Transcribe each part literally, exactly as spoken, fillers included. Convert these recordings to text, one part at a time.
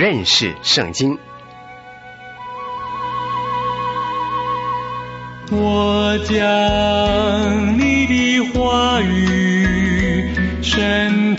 认识圣经。 我将你的话语深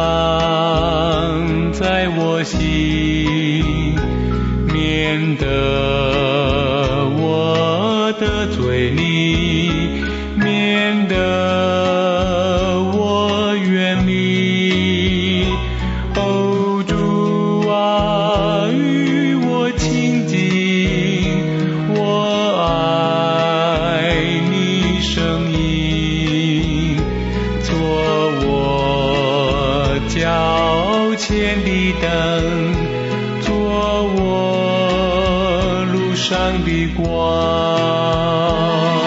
藏在我心，免得我的嘴里，免得我远离。哦，主啊，与我亲近，我爱你声音，做我脚前的灯，做我路上的光。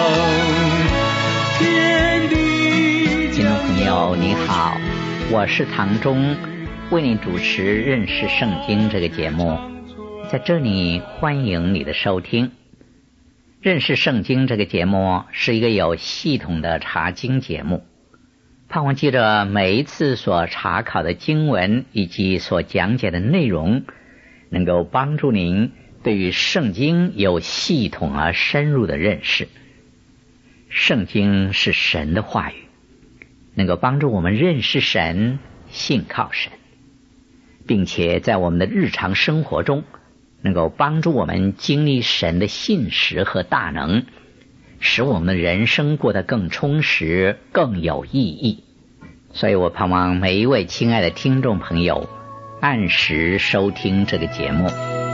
听众朋友你好，我是唐忠，为你主持认识圣经这个节目。在这里欢迎你的收听。认识圣经这个节目是一个有系统的查经节目，盼望记着每一次所查考的经文以及所讲解的内容，能够帮助您对于圣经有系统而深入的认识。圣经是神的话语，能够帮助我们认识神，信靠神，并且在我们的日常生活中能够帮助我们经历神的信实和大能，使我们的人生过得更充实，更有意义。所以我盼望每一位亲爱的听众朋友按时收听这个节目。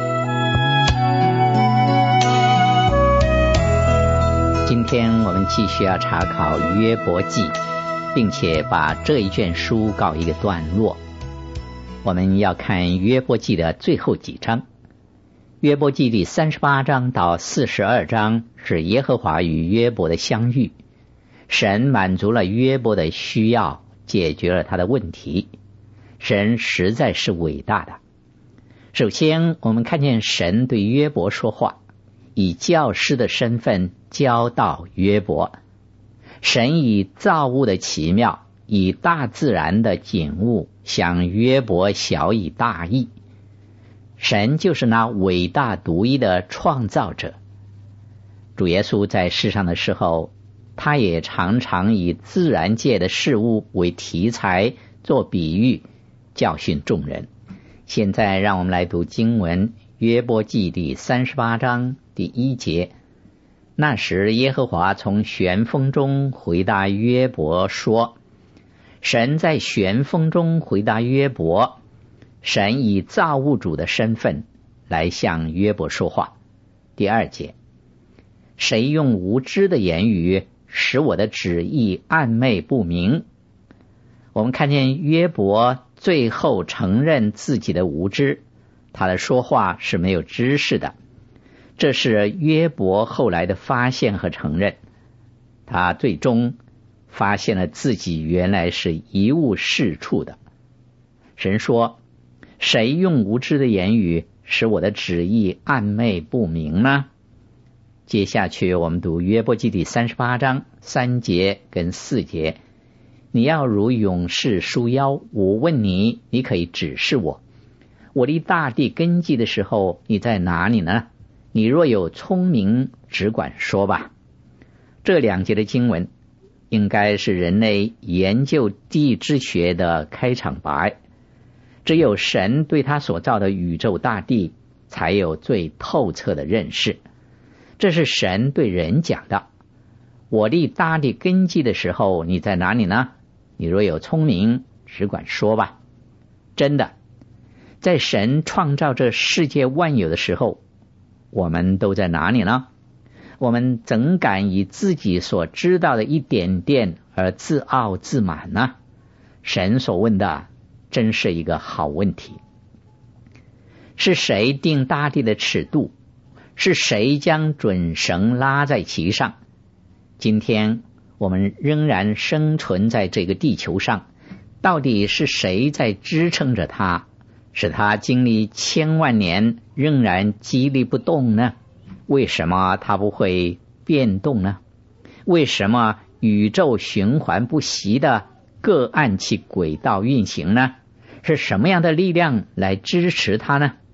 今天我们继续要查考约伯记，并且把这一卷书告一个段落。我们要看约伯记的最后几章。约伯记第三十八章到四十二章是耶和华与约伯的相遇，神满足了约伯的需要，解决了他的问题。神实在是伟大的。首先我们看见神对约伯说话，以教师的身份教导约伯。神以造物的奇妙，以大自然的景物向约伯晓以大义。神就是那伟大独一的创造者。主耶稣在世上的时候，他也常常以自然界的事物为题材做比喻，教训众人。现在让我们来读经文，约伯记第三十八章第一节。那时耶和华从旋风中回答约伯说，神在旋风中回答约伯，神以造物主的身份来向约伯说话。第二节，谁用无知的言语使我的旨意暗昧不明？我们看见约伯最后承认自己的无知，他的说话是没有知识的。这是约伯后来的发现和承认，他最终发现了自己原来是一无是处的。神说，谁用无知的言语使我的旨意暗昧不明呢？接下去我们读约伯记第三十八章三节跟四节。你要如勇士束腰，我问你，你可以指示我。我立大地根基的时候，你在哪里呢？你若有聪明，只管说吧。这两节的经文应该是人类研究地质学的开场白。只有神对他所造的宇宙大地才有最透彻的认识。这是神对人讲的。我立大地根基的时候，你在哪里呢？你若有聪明，只管说吧。真的，在神创造这世界万有的时候，我们都在哪里呢？我们怎敢以自己所知道的一点点而自傲自满呢？神所问的真是一个好问题。是谁定大地的尺度？是谁将准绳拉在其上？今天我们仍然生存在这个地球上，到底是谁在支撑着它，使它经历千万年仍然激励不动呢？为什么它不会变动呢？为什么宇宙循环不息的各按其轨道运行呢？是什么样的力量来支持它呢？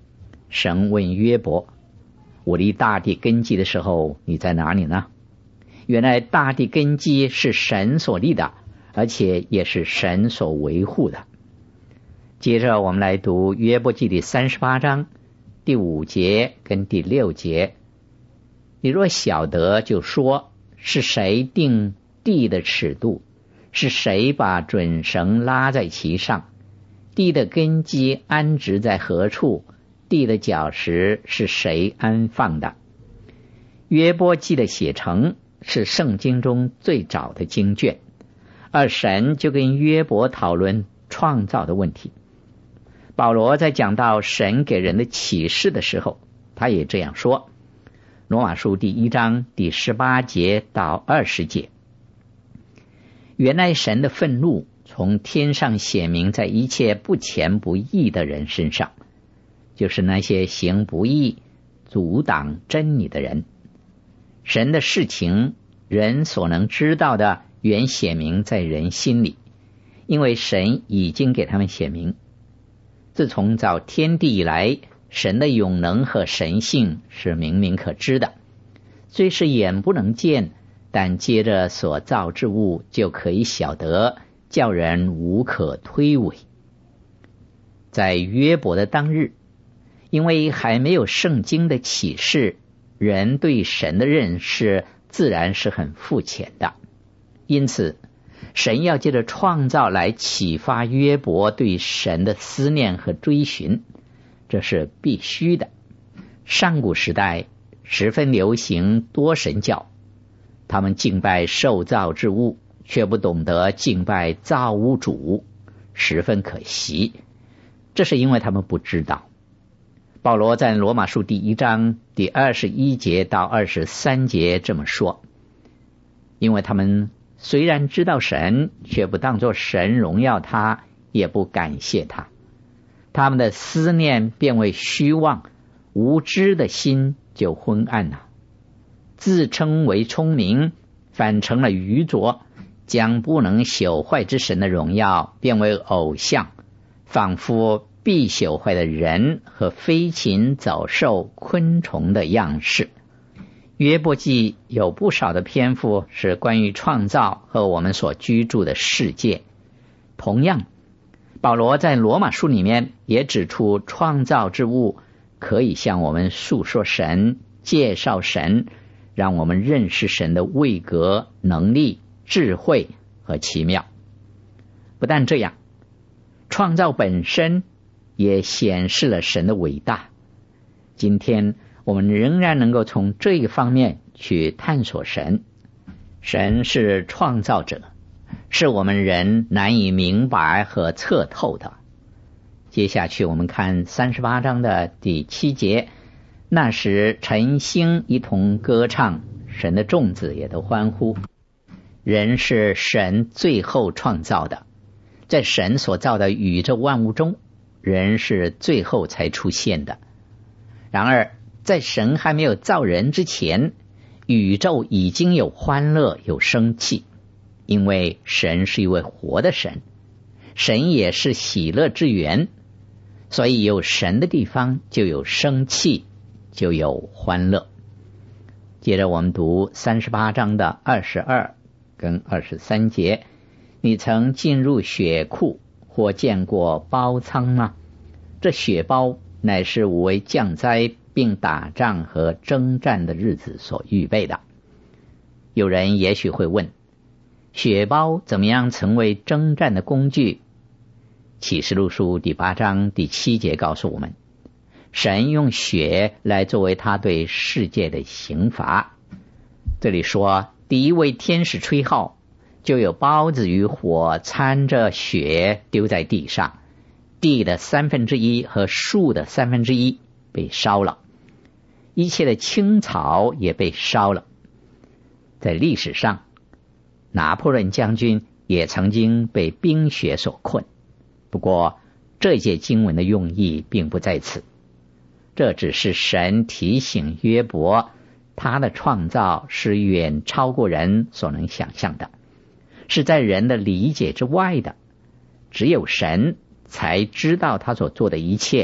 神问约伯，我立大地根基的时候，你在哪里呢？原来大地根基是神所立的，而且也是神所维护的。接着我们来读约伯记第三十八章第五节跟第六节。你若晓得，就说，是谁定地的尺度？是谁把准绳拉在其上？地的根基安置在何处？地的角石是谁安放的？约伯记的写成是圣经中最早的经卷，而神就跟约伯讨论创造的问题。保罗在讲到神给人的启示的时候，他也这样说。罗马书第一章第十八节到二十节，原来神的愤怒从天上显明在一切不虔不义的人身上，就是那些行不义、阻挡真理的人。神的事情，人所能知道的，原显明在人心里，因为神已经给他们显明。自从造天地以来，神的永能和神性是明明可知的，虽是眼不能见，但接着所造之物就可以晓得，叫人无可推诿。在约伯的当日，因为还没有圣经的启示，人对神的认识自然是很肤浅的，因此神要借着创造来启发约伯对神的思念和追寻，这是必须的。上古时代十分流行多神教，他们敬拜受造之物，却不懂得敬拜造物主，十分可惜。这是因为他们不知道。保罗在罗马书第一章第二十一节到二十三节这么说，因为他们虽然知道神，却不当作神荣耀他，也不感谢他，他们的思念变为虚妄，无知的心就昏暗了。自称为聪明，反成了愚拙，将不能朽坏之神的荣耀变为偶像，仿佛必朽坏的人和飞禽走兽昆虫的样式。约伯记有不少的篇幅是关于创造和我们所居住的世界。同样，保罗在罗马书里面也指出，创造之物可以向我们述说神，介绍神，让我们认识神的位格、能力、智慧和奇妙。不但这样，创造本身也显示了神的伟大。今天我们仍然能够从这一方面去探索神。神是创造者，是我们人难以明白和测透的。接下去我们看三十八章的第七节，那时晨星一同歌唱，神的众子也都欢呼。人是神最后创造的，在神所造的宇宙万物中，人是最后才出现的。然而在神还没有造人之前，宇宙已经有欢乐，有生气，因为神是一位活的神，神也是喜乐之源，所以有神的地方就有生气，就有欢乐。接着我们读三十八章的二十二跟二十三节，你曾进入血库或见过包仓吗？这血包乃是为降灾并打仗和征战的日子所预备的。有人也许会问，血包怎么样成为征战的工具？启示录书第八章第七节告诉我们，神用血来作为他对世界的刑罚。这里说，第一位天使吹号，就有包子与火掺着血丢在地上，地的三分之一和树的三分之一被烧了，一切的青草也被烧了。在历史上，拿破仑将军也曾经被冰雪所困，不过这节经文的用意并不在此，这只是神提醒约伯，他的创造是远超过人所能想象的，是在人的理解之外的。只有神才知道他所做的一切，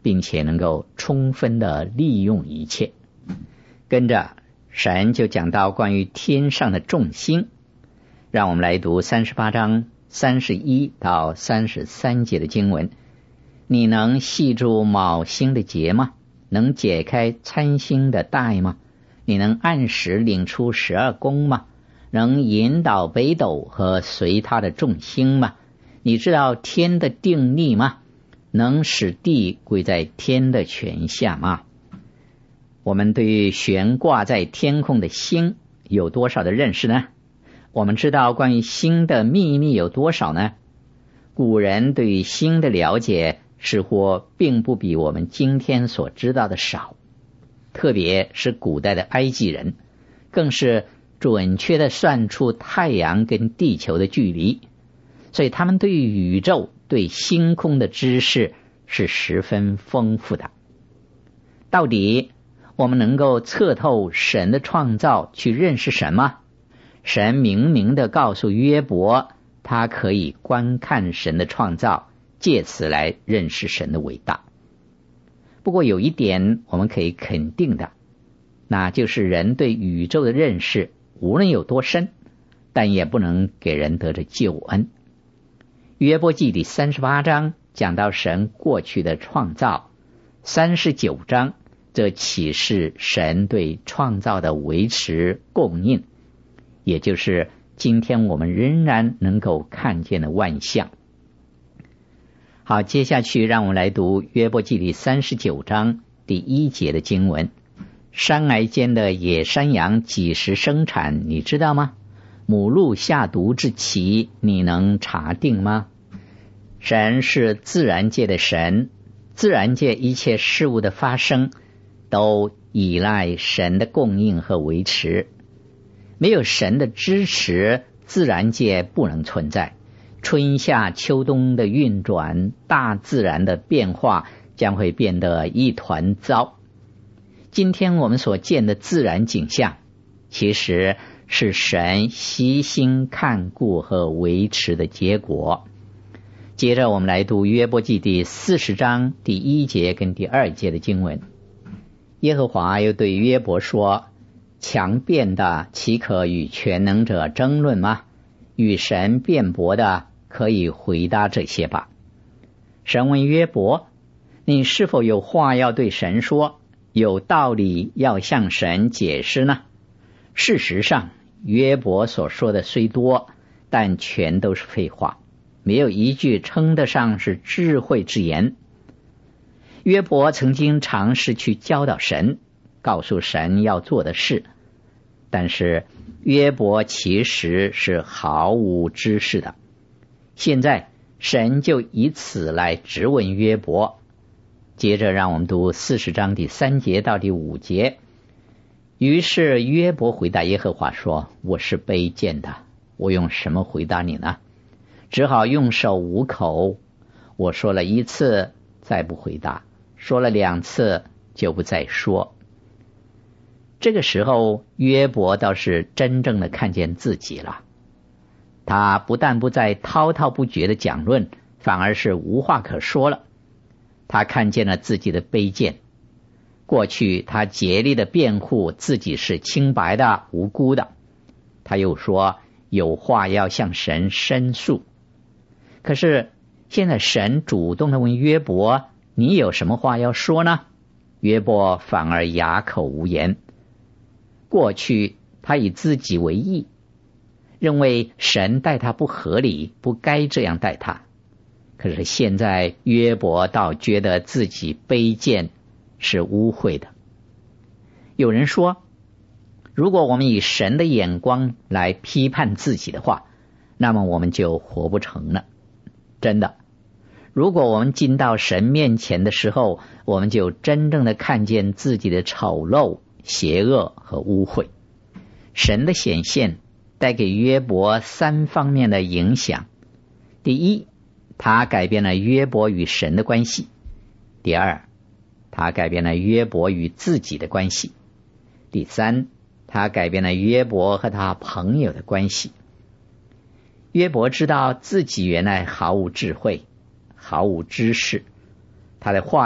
并且能够充分的利用一切。跟着神就讲到关于天上的众星，让我们来读三十八章三十一到三十三节的经文。你能系住卯星的结吗？能解开参星的带吗？你能按时领出十二宫吗？能引导北斗和随他的众星吗？你知道天的定力吗？能使地归在天的权下吗？我们对于悬挂在天空的星有多少的认识呢？我们知道关于星的秘密有多少呢？古人对于星的了解似乎并不比我们今天所知道的少，特别是古代的埃及人，更是准确地算出太阳跟地球的距离，所以他们对于宇宙、对星空的知识是十分丰富的。到底我们能够测透神的创造去认识什么？神明明地告诉约伯，他可以观看神的创造，借此来认识神的伟大。不过有一点我们可以肯定的，那就是人对宇宙的认识无论有多深，但也不能给人得着救恩。约伯记第三十八章讲到神过去的创造，三十九章则启示神对创造的维持供应，也就是今天我们仍然能够看见的万象。好，接下去让我们来读约伯记第三十九章第一节的经文。山崖间的野山羊几时生产，你知道吗？母鹿下犊之期，你能查定吗？神是自然界的神，自然界一切事物的发生都依赖神的供应和维持。没有神的支持，自然界不能存在。春夏秋冬的运转，大自然的变化将会变得一团糟。今天我们所见的自然景象，其实是神悉心看顾和维持的结果。接着我们来读约伯记第四十章第一节跟第二节的经文。耶和华又对约伯说，强辩的岂可与全能者争论吗？与神辩驳的可以回答这些吧。神问约伯，你是否有话要对神说，有道理要向神解释呢？事实上，约伯所说的虽多，但全都是废话，没有一句称得上是智慧之言。约伯曾经尝试去教导神，告诉神要做的事，但是约伯其实是毫无知识的。现在神就以此来质问约伯。接着让我们读四十章第三节到第五节。于是约伯回答耶和华说，我是卑贱的，我用什么回答你呢？只好用手捂口。我说了一次，再不回答；说了两次，就不再说。这个时候约伯倒是真正的看见自己了。他不但不再滔滔不绝的讲论，反而是无话可说了。他看见了自己的卑贱。过去他竭力的辩护自己是清白的、无辜的。他又说有话要向神申诉。可是现在神主动的问约伯，你有什么话要说呢？约伯反而哑口无言。过去他以自己为义，认为神待他不合理，不该这样待他。可是现在约伯倒觉得自己卑贱，是污秽的。有人说，如果我们以神的眼光来批判自己的话，那么我们就活不成了。真的，如果我们进到神面前的时候，我们就真正的看见自己的丑陋、邪恶和污秽。神的显现带给约伯三方面的影响。第一，他改变了约伯与神的关系。第二，他改变了约伯与自己的关系。第三，他改变了约伯和他朋友的关系。约伯知道自己原来毫无智慧，毫无知识，他的话语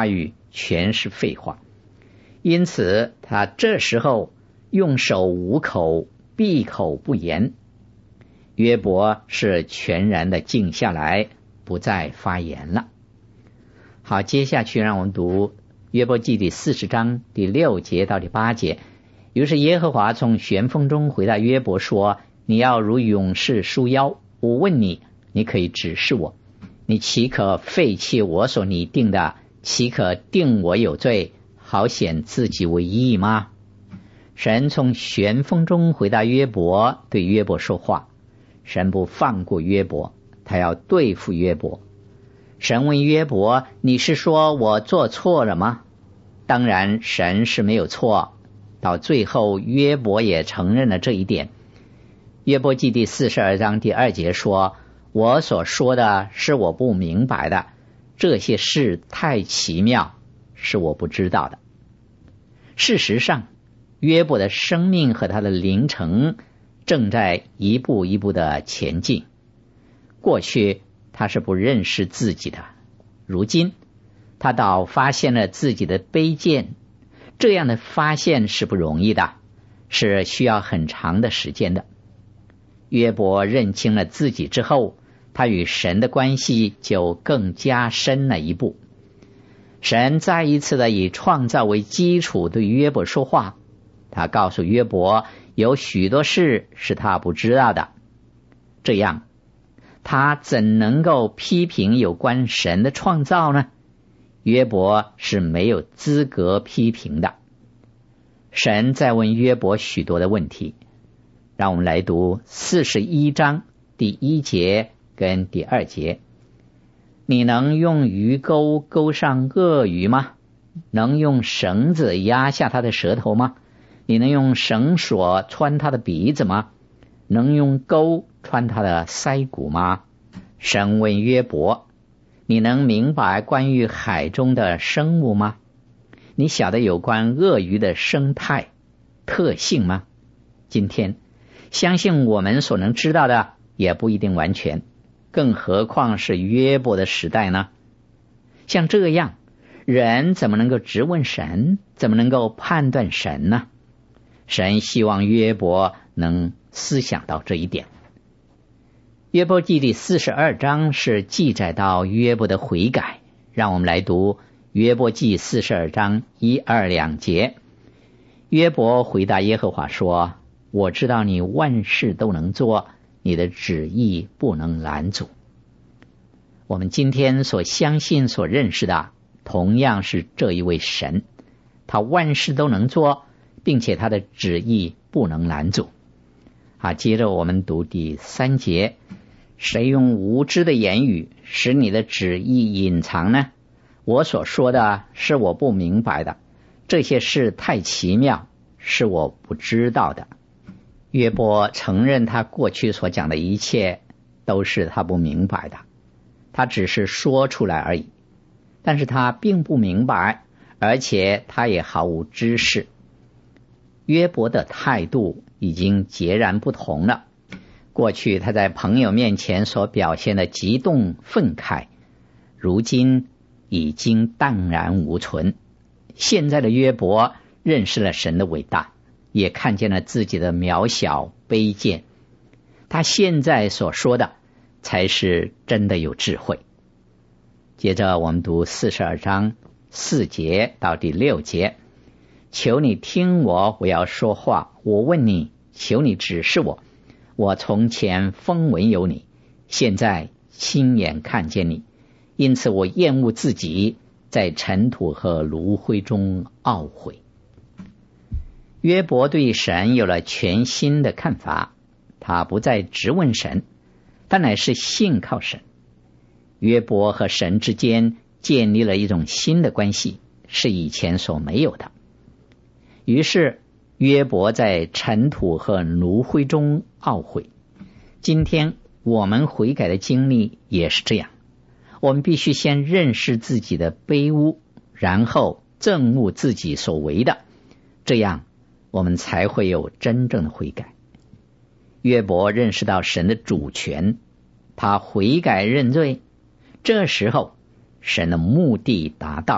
全是废话。因此他这时候用手捂口，闭口不言。约伯是全然的静下来，不再发言了。好，接下去让我们读约伯记第四十章第六节到第八节。于是耶和华从旋风中回答约伯说，你要如勇士束腰，我问你，你可以指示我，你岂可废弃我所拟定的？岂可定我有罪，好显自己为义吗？神从旋风中回答约伯，对约伯说话。神不放过约伯，他要对付约伯。神问约伯，你是说我做错了吗？当然神是没有错，到最后约伯也承认了这一点。约伯记第四十二章第二节说，我所说的是我不明白的，这些事太奇妙，是我不知道的。事实上，约伯的生命和他的灵程正在一步一步的前进。过去他是不认识自己的，如今他倒发现了自己的卑贱。这样的发现是不容易的，是需要很长的时间的。约伯认清了自己之后，他与神的关系就更加深了一步。神再一次的以创造为基础对约伯说话，他告诉约伯有许多事是他不知道的，这样他怎能够批评有关神的创造呢？约伯是没有资格批评的。神在问约伯许多的问题，让我们来读四十一章第一节跟第二节。你能用鱼钩钩上鳄鱼吗？能用绳子压下它的舌头吗？你能用绳索穿它的鼻子吗？能用钩穿它的腮骨吗？神问约伯，你能明白关于海中的生物吗？你晓得有关鳄鱼的生态特性吗？今天相信我们所能知道的也不一定完全，更何况是约伯的时代呢？像这样，人怎么能够质问神？怎么能够判断神呢？神希望约伯能思想到这一点。约伯记第四十二章是记载到约伯的悔改，让我们来读约伯记四十二章一二两节。约伯回答耶和华说，我知道你万事都能做，你的旨意不能拦阻。我们今天所相信所认识的同样是这一位神，他万事都能做，并且他的旨意不能拦阻。好，接着我们读第三节，谁用无知的言语使你的旨意隐藏呢？我所说的是我不明白的，这些事太奇妙，是我不知道的。约伯承认他过去所讲的一切都是他不明白的，他只是说出来而已，但是他并不明白，而且他也毫无知识。约伯的态度已经截然不同了。过去他在朋友面前所表现的激动愤慨，如今已经荡然无存。现在的约伯认识了神的伟大，也看见了自己的渺小卑贱。他现在所说的才是真的有智慧。接着我们读四十二章四节到第六节。求你听我，我要说话，我问你，求你指示我。我从前风闻有你，现在亲眼看见你，因此我厌恶自己，在尘土和炉灰中懊悔。约伯对神有了全新的看法，他不再质问神，他乃是信靠神。约伯和神之间建立了一种新的关系，是以前所没有的。于是约伯在尘土和炉灰中懊悔。今天我们悔改的经历也是这样，我们必须先认识自己的卑污，然后憎恶自己所为的，这样我们才会有真正的悔改。约伯认识到神的主权，他悔改认罪，这时候神的目的达到了，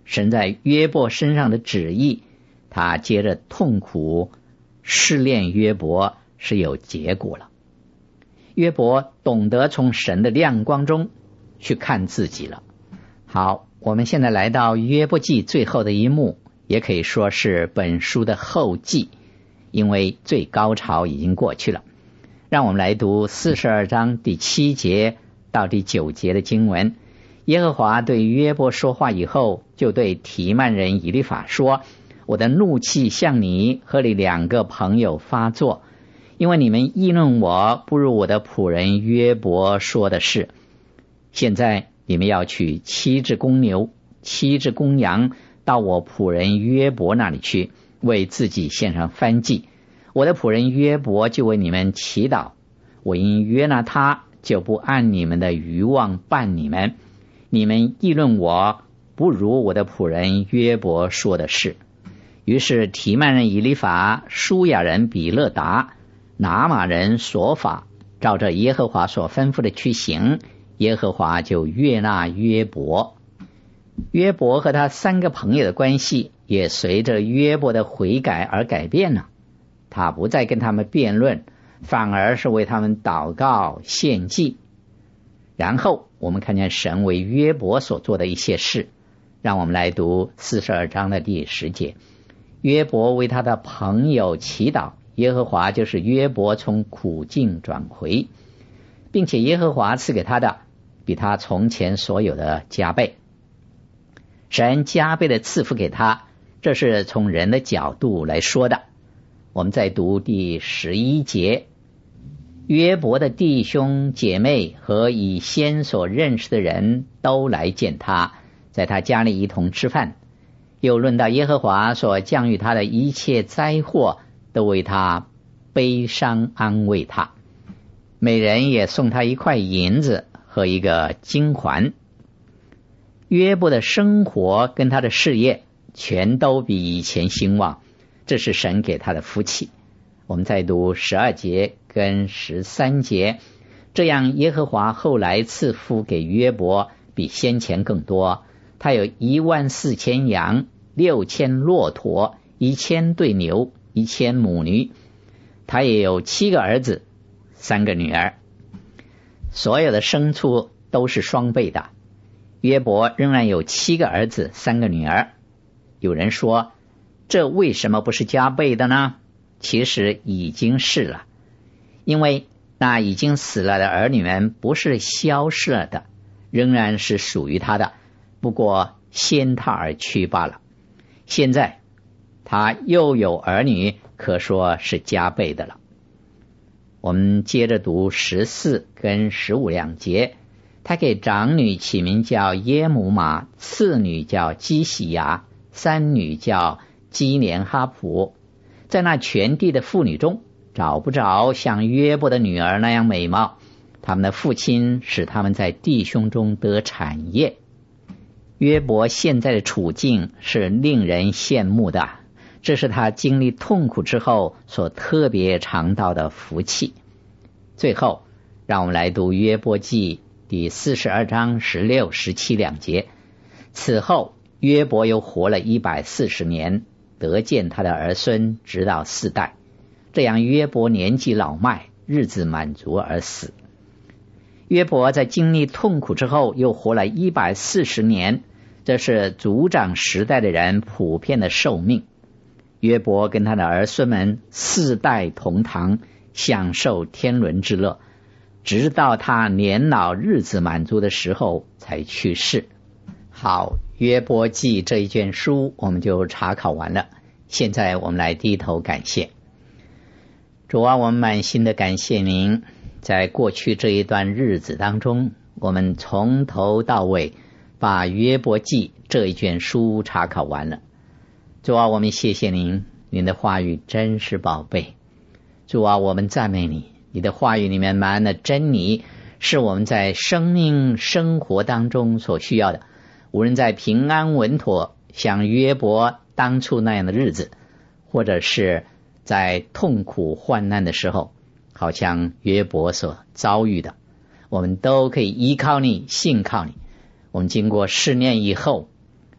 神在约伯身上的旨意，他接着痛苦试炼约伯是有结果了。约伯懂得从神的亮光中去看自己了。好，我们现在来到约伯记最后的一幕，也可以说是本书的后记，因为最高潮已经过去了。让我们来读四十二章第七节到第九节的经文。耶和华对约伯说话以后，就对提曼人以利法说，我的怒气向你和你两个朋友发作，因为你们议论我不如我的仆人约伯说的是。现在你们要取七只公牛七只公羊到我仆人约伯那里去，为自己献上燔祭。我的仆人约伯就为你们祈祷，我因约纳他，就不按你们的愚妄办你们。你们议论我不如我的仆人约伯说的是。于是提曼人以利法、舒雅人比勒达、拿玛人索法，照着耶和华所吩咐的去行，耶和华就悦纳约伯。约伯和他三个朋友的关系也随着约伯的悔改而改变了。他不再跟他们辩论，反而是为他们祷告献祭。然后我们看见神为约伯所做的一些事。让我们来读四十二章的第十节。约伯为他的朋友祈祷，耶和华就是约伯从苦境转回，并且耶和华赐给他的比他从前所有的加倍。神加倍的赐福给他，这是从人的角度来说的。我们再读第十一节。约伯的弟兄姐妹和以先所认识的人都来见他，在他家里一同吃饭。又论到耶和华所降于他的一切灾祸，都为他悲伤安慰他。每人也送他一块银子和一个金环。约伯的生活跟他的事业全都比以前兴旺，这是神给他的福气。我们再读十二节跟十三节。这样耶和华后来赐福给约伯，比先前更多。他有一万四千羊，六千骆驼，一千对牛，一千母驴。他也有七个儿子，三个女儿。所有的牲畜都是双倍的。约伯仍然有七个儿子，三个女儿。有人说，这为什么不是加倍的呢？其实已经是了，因为那已经死了的儿女们不是消失了的，仍然是属于他的，不过先他而去罢了。现在他又有儿女，可说是加倍的了。我们接着读十四跟十五两节。他给长女起名叫耶母玛，次女叫基喜亚，三女叫基连哈普。在那全地的妇女中，找不着像约伯的女儿那样美貌，他们的父亲使他们在弟兄中得产业。约伯现在的处境是令人羡慕的，这是他经历痛苦之后所特别尝到的福气。最后让我们来读约伯记第四十二章十六、十七两节。此后约伯又活了一百四十年，得见他的儿孙直到四代。这样约伯年纪老迈，日子满足而死。约伯在经历痛苦之后又活了一百四十年，这是族长时代的人普遍的寿命。约伯跟他的儿孙们四代同堂，享受天伦之乐，直到他年老日子满足的时候才去世。好，约伯记这一卷书我们就查考完了。现在我们来低头感谢主啊，我们满心的感谢您，在过去这一段日子当中，我们从头到尾把约伯记这一卷书查考完了。主啊，我们谢谢您，您的话语真是宝贝。主啊，我们赞美你，你的话语里面满了真理，是我们在生命生活当中所需要的。无论在平安稳妥像约伯当初那样的日子，或者是在痛苦患难的时候，好像约伯所遭遇的，我们都可以依靠你，信靠你。我们经过试炼以后，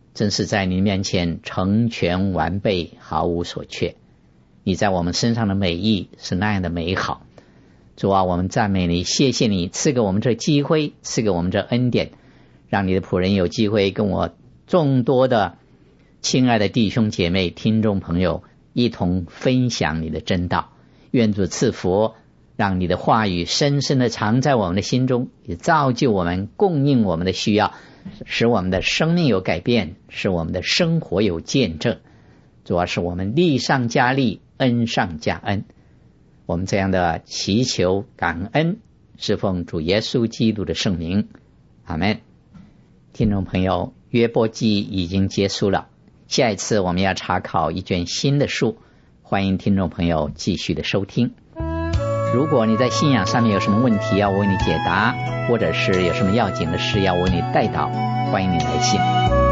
真是在你面前成全完备，毫无所缺。你在我们身上的美意是那样的美好。主啊，我们赞美你，谢谢你赐给我们这机会，赐给我们这恩典，让你的仆人有机会跟我众多的亲爱的弟兄姐妹、听众朋友一同分享你的真道。愿主赐福，让你的话语深深的藏在我们的心中，也造就我们，供应我们的需要，使我们的生命有改变，使我们的生活有见证。主要是我们力上加力，恩上加恩。我们这样的祈求感恩，是奉主耶稣基督的圣名，阿们。听众朋友，约伯记已经结束了，下一次我们要查考一卷新的书，欢迎听众朋友继续的收听。如果你在信仰上面有什么问题要我为你解答，或者是有什么要紧的事要我为你代祷，欢迎你来信。